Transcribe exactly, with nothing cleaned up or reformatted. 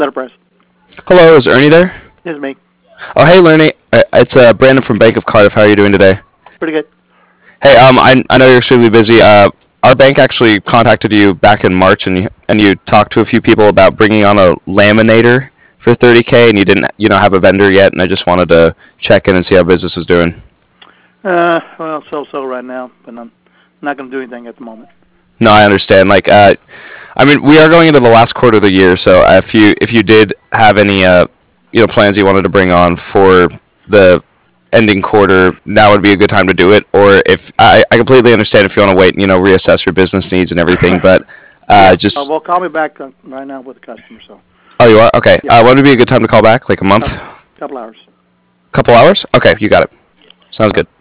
Press. Hello, is Ernie there? This is me. Oh, hey, Ernie. Uh, It's uh, Brandon from Bank of Cardiff. How are you doing today? Pretty good. Hey, um, I, I know you're extremely busy. Uh, our bank actually contacted you back in March, and you and you talked to a few people about bringing on a laminator for thirty K, and you didn't, you know, have a vendor yet. And I just wanted to check in and see how business was doing. Uh, well, so-so right now, but I'm not going to do anything at the moment. No, I understand. Like, uh, I mean, we are going into the last quarter of the year, so if you if you did have any, uh, you know, plans you wanted to bring on for the ending quarter, now would be a good time to do it. Or if I, I completely understand if you want to wait, and, you know, reassess your business needs and everything, but uh, Uh, just well, call me back uh, right now with the customer, so oh, you are okay. Yeah. Uh, when would be a good time to call back? Like a month, a couple hours. couple hours? Okay, you got it. Sounds good.